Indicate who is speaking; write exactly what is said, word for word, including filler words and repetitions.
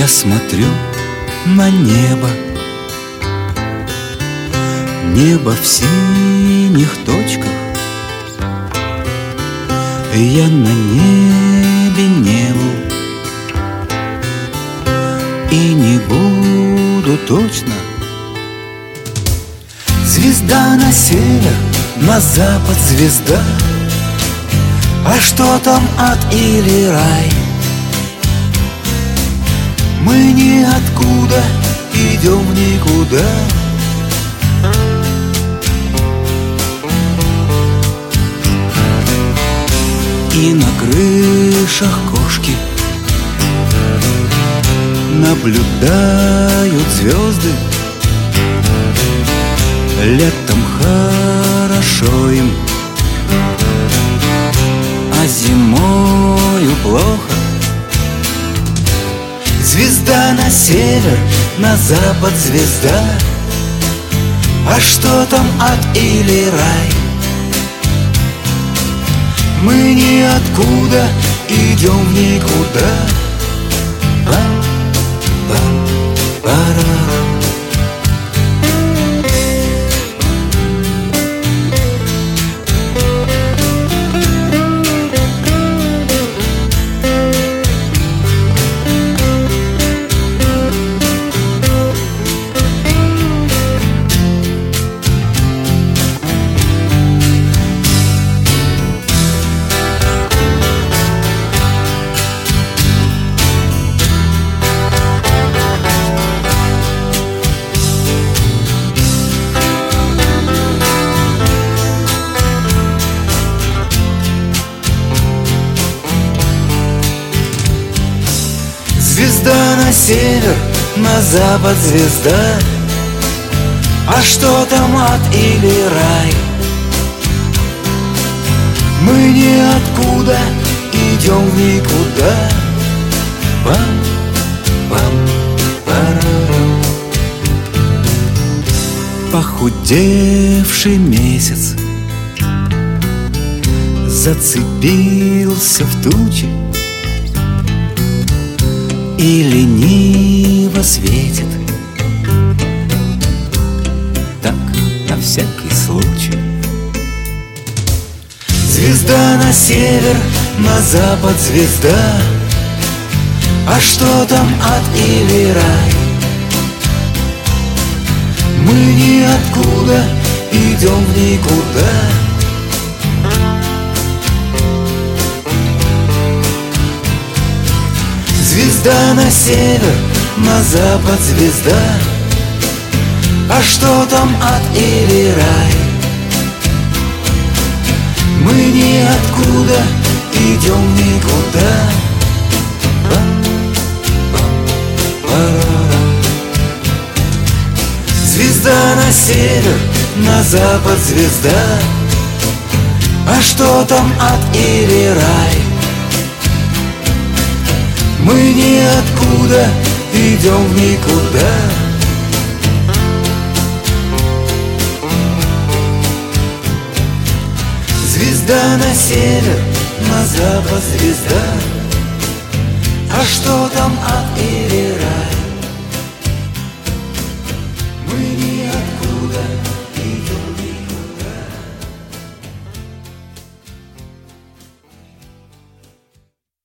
Speaker 1: Я смотрю на небо, небо в синих точках. Я на небе не был и не буду точно. Звезда на север, на запад звезда. А что там, ад или рай? Мы ниоткуда идем в никуда. И на крышах кошки наблюдают звезды. Летом хорошо им, а зимою плохо. Звезда на север, на запад звезда. А что там, ад или рай? Мы ниоткуда идем в никуда. Пам-пам-парарам. Звезда на север, на запад звезда. А что там, ад или рай? Мы ниоткуда идем в никуда. Пам-пам-парарам. Похудевший месяц зацепился в тучи и лениво светит. Так, на всякий случай. Звезда на север, на запад звезда. А что там, ад или рай? Мы ниоткуда идем в никуда. Звезда на север, на запад звезда. А что там, ад или рай? Мы ниоткуда идем в никуда. Пам-пам-парарам. Звезда на север, на запад звезда. А что там, ад или рай? Мы ниоткуда идем в никуда. Звезда на север, на запад звезда. А что там, ад или рай? Мы